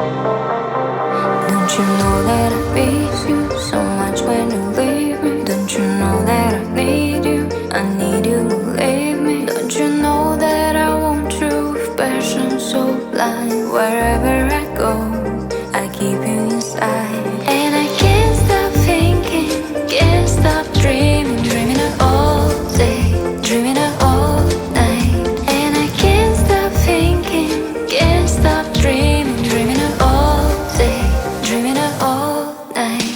Don't you know that I miss you so much when you leave me? Don't you know that I need you? I need you, believe me. Don't you know that I want you with passion so blind? Wherever I go, I keep you inside. And I can't stop thinking, can't stop dreaming, dreaming of all day, dreaming of all night. And I can't stop thinking, can't stop dreaming, dreaming of all day, dreaming of all night.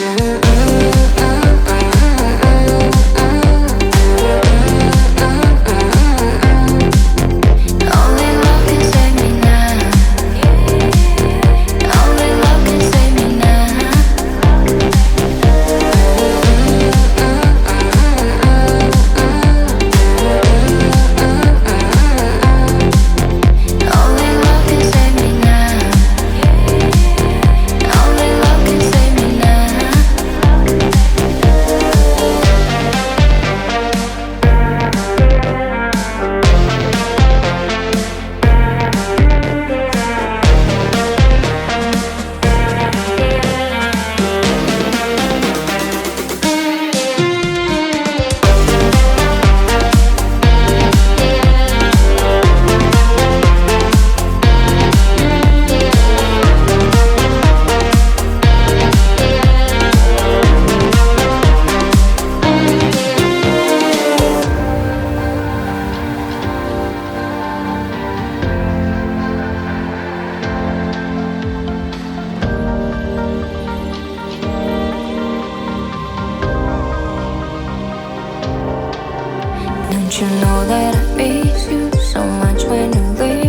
Only love can save me now. Only love can save me now. Only love can save me now. Only love can save me now. Don't you know that I miss you so much when you leave?